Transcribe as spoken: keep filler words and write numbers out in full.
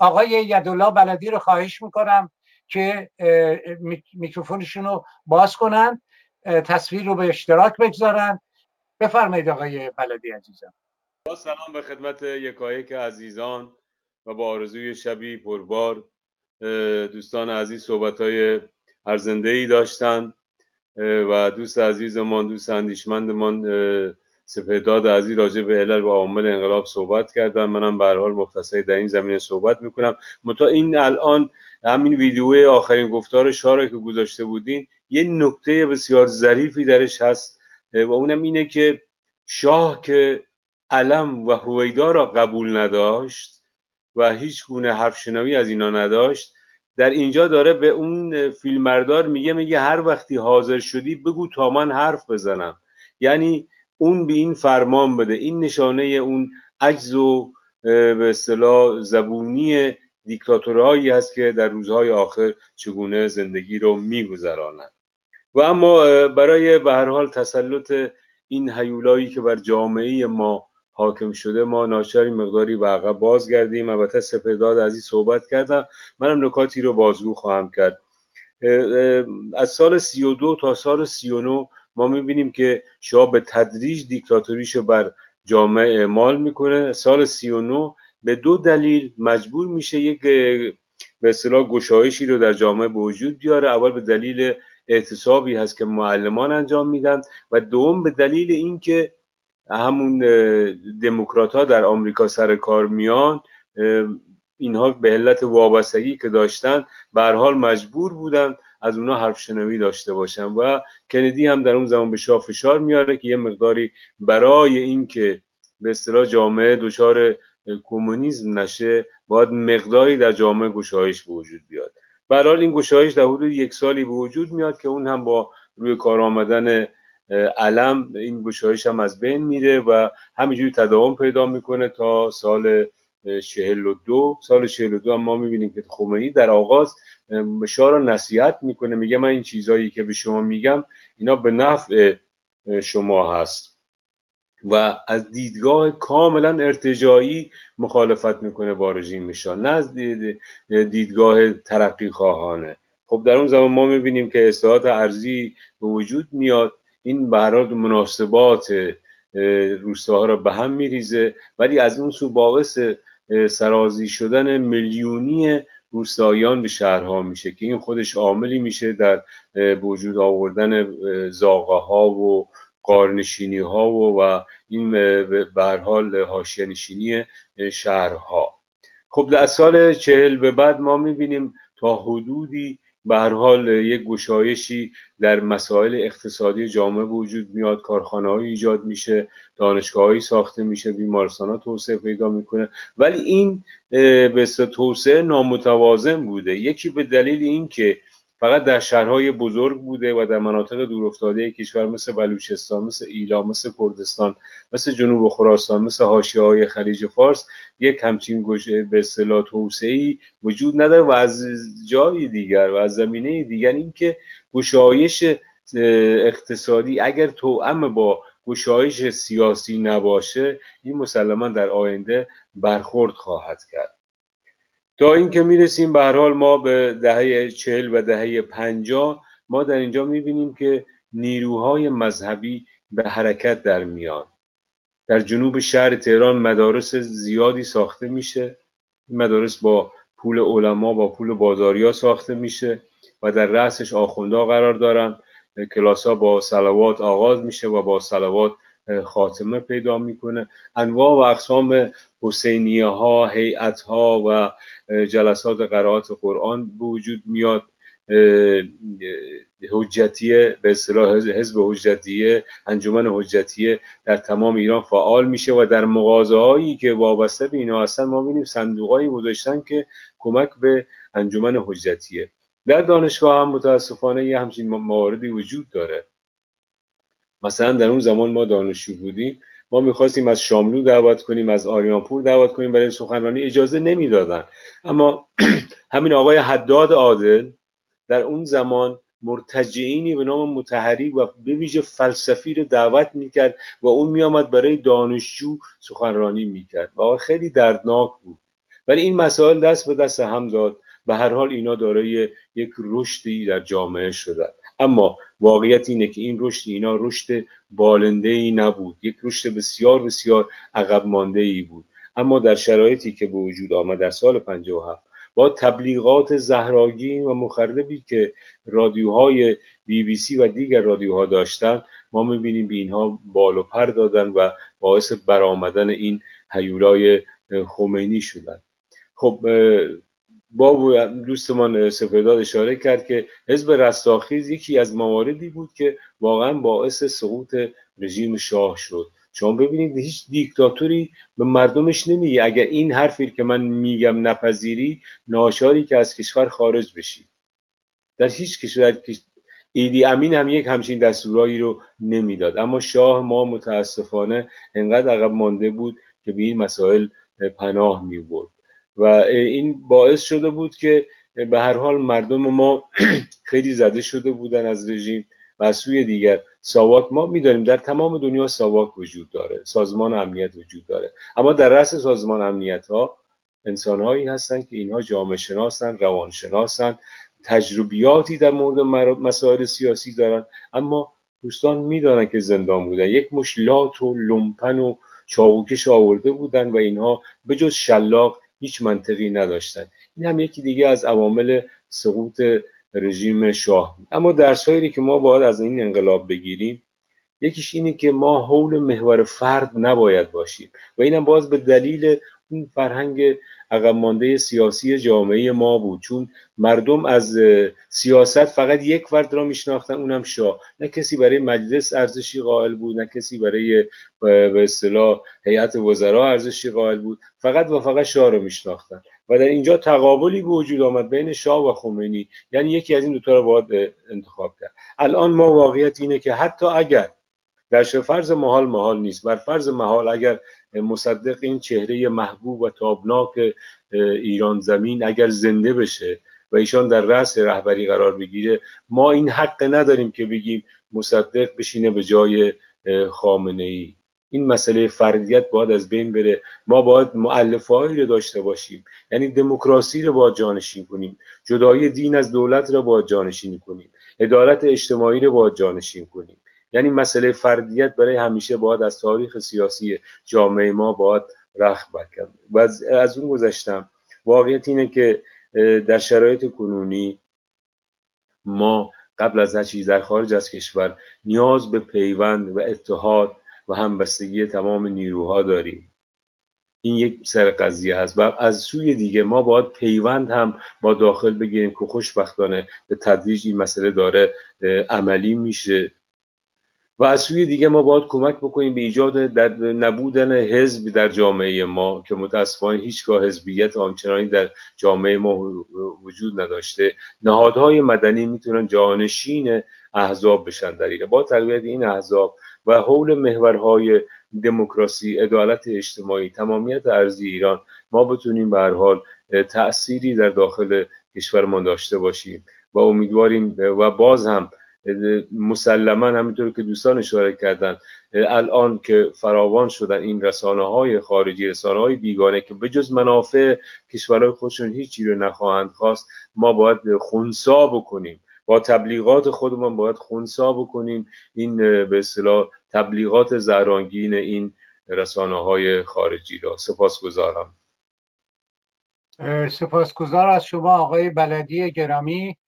آقای یدالله بلدی رو خواهش میکنم که میکروفونشون رو باز کنن، تصویر رو به اشتراک بگذارن. بفرمایید آقای بلدی عزیزم. با سلام به خدمت یکایک عزیزان و با آرزوی شبی پربار. دوستان عزیز صحبت‌های ارزنده‌ای داشتن و دوست عزیزمان، دوست اندیشمندمان سپهداد عزیز راجع به علل و عوامل انقلاب صحبت کردن. منم به هر حال مختصری در این زمینه صحبت میکنم. متا این الان همین ویدیوی آخرین گفتار شاه که گذاشته بودین یه نکته بسیار ظریفی درش هست و اونم اینه که شاه که علم و هویدا را قبول نداشت و هیچ گونه حرف شنوی از اینا نداشت، در اینجا داره به اون فیلمبردار میگه میگه هر وقتی حاضر شدی بگو تا من حرف بزنم. یعنی اون به این فرمان بده. این نشانه اون عجز و به اصطلاح زبونی دیکتاتورهایی هست که در روزهای آخر چگونه زندگی رو میگذرانند. و اما برای به هر حال تسلط این هیولایی که بر جامعه ما حاکم شده ما ناچار مقداری به عقب بازگردیم. البته سپهداد عزیز صحبت کردم، منم نکاتی رو بازگو خواهم کرد. از سال سی و دو تا سال سی و نه ما میبینیم که شاه به تدریج دیکتاتوریشو بر جامعه اعمال میکنه. سال سی و نه به دو دلیل مجبور میشه یک به اصطلاح گشایشی رو در جامعه به وجود بیاره. اول به دلیل اعتصابی هست که معلمان انجام میدن و دوم به دلیل اینکه همون دموکرات ها در آمریکا سر کار میان، اینها به علت وابستگی که داشتن به هر حال مجبور بودن از اونها حرف شنوی داشته باشن و کندی هم در اون زمان به شاه فشار میاره که یه مقداری برای اینکه به اصطلاح جامعه دچار کمونیسم نشه باید مقداری در جامعه گشایش به وجود بیاد. به هر حال این گشایش در حدود یک سالی به وجود میاد که اون هم با روی کار آمدن علم این گشایش هم از بین میره و همینجوری تداوم پیدا میکنه تا سال چهل و دو. سال چهل و دو هم ما میبینیم که خمینی در آغاز شاه را نصیحت میکنه، میگه من این چیزایی که به شما میگم اینا به نفع شما هست و از دیدگاه کاملا ارتجاعی مخالفت میکنه با رژیم شاه، نه از دیدگاه ترقی خواهانه. خب در اون زمان ما میبینیم که اصلاحات ارضی به وجود میاد، این به هر حال مناسبات روستاها را به هم میریزه، ولی از اون سو باعث سرازی شدن میلیونی روستاییان به شهرها میشه که این خودش عاملی میشه در وجود آوردن زاغه ها و غارنشینی ها و, و این به هر حال حاشیه نشینی شهرها. خب در سال چهل به بعد ما میبینیم تا حدودی به هر حال یک گشایشی در مسائل اقتصادی جامعه وجود میاد، کارخانه‌های ایجاد میشه، دانشگاه‌هایی ساخته میشه، بیمارستان‌ها توسعه پیدا میکنه، ولی این به توسعه نامتوازن بوده. یکی به دلیل اینکه فقط در شهرهای بزرگ بوده و در مناطق دورافتاده کشور مثل بلوچستان، مثل ایلام، مثل کردستان، مثل جنوب خراسان، مثل حاشیه‌های خلیج فارس یک همچین به اصطلاح توسعه‌ای وجود نداره و از جای دیگر و از زمینه دیگر اینکه گشایش اقتصادی اگر توأم با گشایش سیاسی نباشه این مسلما در آینده برخورد خواهد کرد. تا اینکه میرسیم به هر حال ما به دهه چهل و دهه پنجاه ما در اینجا میبینیم که نیروهای مذهبی به حرکت در میان. در جنوب شهر تهران مدارس زیادی ساخته میشه، این مدارس با پول علما با پول بازاریا ساخته میشه و در رأسش آخوندها قرار دارن. کلاس‌ها با صلوات آغاز میشه و با صلوات خاتمه پیدا میکنه. انواع و اقسام حسینیه ها، هیئت ها و جلسات قرائت قرآن به وجود میاد. حجتیه به اصطلاح حزب حجتیه، انجمن حجتیه در تمام ایران فعال میشه و در مغازه هایی که وابسته به اینا هستن ما ببینیم صندوقایی گذاشتن که کمک به انجمن حجتیه. در دانشگاه هم متاسفانه یه همچین مواردی وجود داره. مثلا در اون زمان ما دانشجو بودیم، ما میخواستیم از شاملو دعوت کنیم، از آریانپور دعوت کنیم برای سخنرانی، اجازه نمیدادن. اما همین آقای حداد عادل در اون زمان مرتجعینی به نام مطهری و به ویژه فلسفی رو دعوت میکرد و اون میامد برای دانشجو سخنرانی میکرد و خیلی دردناک بود. ولی این مسائل دست به دست هم داد. به هر حال اینا دارای یک رشدی در جامعه شدن، اما واقعیت اینه که این رشد اینا رشد بالنده‌ای نبود، یک رشد بسیار بسیار عقب مانده‌ای بود. اما در شرایطی که به وجود آمد در سال پنجاه و هفت با تبلیغات زهراگین و مخربی که رادیوهای بی بی سی و دیگر رادیوها داشتن، ما می‌بینیم به اینها بال و پر دادن و باعث برآمدن این هیولای خمینی شدن. خب با دوستمان سپهداد اشاره کرد که حزب رستاخیز یکی از مواردی بود که واقعا باعث سقوط رژیم شاه شد. شما ببینید هیچ دیکتاتوری به مردمش نمیگه اگر این حرفی که من میگم نپذیری ناچاری که از کشور خارج بشی. در هیچ کشور ایدی امین هم یک همچین دستورایی رو نمیداد، اما شاه ما متاسفانه انقدر عقب مانده بود که به این مسائل پناه میبرد و این باعث شده بود که به هر حال مردم ما خیلی زده شده بودن از رژیم. و از سوی دیگر ساواک، ما میدانیم در تمام دنیا ساواک وجود داره، سازمان امنیت وجود داره، اما در رأس سازمان امنیت ها انسانهایی هستن که اینها جامعه شناسن، روانشناسن، تجربیاتی در مورد مسائل سیاسی دارن، اما دوستان میدانن که زندان بودن، یک مش لات و لومپن و چاقوکش آورده بودن و اینها به جز شلاق هیچ منطقی نداشتن. این هم یکی دیگه از عوامل سقوط رژیم شاه. اما درسایی که ما باید از این انقلاب بگیریم، یکیش اینه که ما حول محور فرد نباید باشیم و اینم باز به دلیل اون فرهنگ عقب مانده سیاسی جامعه ما بود، چون مردم از سیاست فقط یک فرد را میشناختن، اونم شاه. نه کسی برای مجلس ارزشی قائل بود، نه کسی برای به اصطلاح هیئت وزرا ارزشی قائل بود، فقط و فقط شاه را میشناختن و در اینجا تقابلی به وجود آمد بین شاه و خمینی، یعنی یکی از این دو تا رو باید انتخاب کرد. الان ما واقعیت اینه که حتی اگر در فرض محال محال نیست، بر فرض محال اگر مصدق این چهره محبوب و تابناک ایران زمین اگر زنده بشه و ایشان در رأس رهبری قرار بگیره، ما این حق نداریم که بگیم مصدق بشینه به جای خامنه ای. این مسئله فردیت باید از بین بره. ما باید مؤلفه‌هایی رو داشته باشیم، یعنی دموکراسی رو باید جانشین کنیم، جدایی دین از دولت رو باید جانشین کنیم، عدالت اجتماعی رو باید جانشین کنیم. یعنی مسئله فردیت برای همیشه باید از تاریخ سیاسی جامعه ما باید رخت برکنه. و از, از اون گذشتم واقعیت اینه که در شرایط کنونی ما قبل از هر چیز در خارج از کشور نیاز به پیوند و اتحاد و همبستگی تمام نیروها داریم. این یک سر قضیه هست و از سوی دیگه ما باید پیوند هم با داخل بگیریم که خوشبختانه به تدریج این مسئله داره عملی میشه و از سوی دیگه ما باید کمک بکنیم به ایجاد در نبودن حزب در جامعه ما که متاسفانه هیچگاه حزبیت آنچنانی در جامعه ما وجود نداشته. نهادهای مدنی میتونن جانشین احزاب بشن در ایران. با تقویت این احزاب و حول محورهای دموکراسی، عدالت اجتماعی، تمامیت ارضی ایران، ما بتونیم به هر حال تأثیری در داخل کشورمان داشته باشیم و امیدواریم و باز هم مسلما همینطور که دوستان اشاره کردن الان که فراوان شدن این رسانه‌های خارجی، رسانه‌های بیگانه که به جز منافع کشورهای خودشون هیچی رو نخواهند خواست، ما باید خنثی بکنیم، با تبلیغات خودمون باید خنثی بکنیم این به اصطلاح تبلیغات زهرانگین این رسانه‌های خارجی را. سپاسگزارم. سپاسگزار از شما آقای بلدی گرامی.